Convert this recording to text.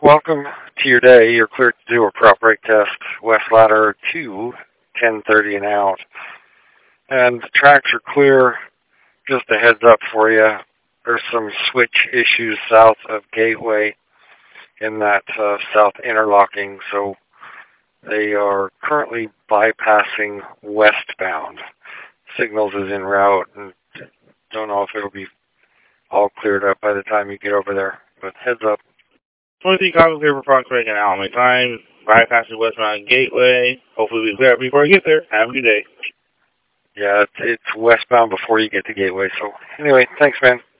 Welcome to your day. You're cleared to do a prop brake test. West ladder 2, 10:30 and out. And the tracks are clear. Just a heads up for you. There's some switch issues south of Gateway in that south interlocking. So they are currently bypassing westbound. Signals is en route, and don't know if it'll be all cleared up by the time you get over there. But heads up. 23 copies here for Fox Break and Alamy time. Bypassing westbound Gateway. Hopefully we'll clear up before I get there. Have a good day. Yeah, it's westbound before you get to Gateway. So anyway, thanks, man.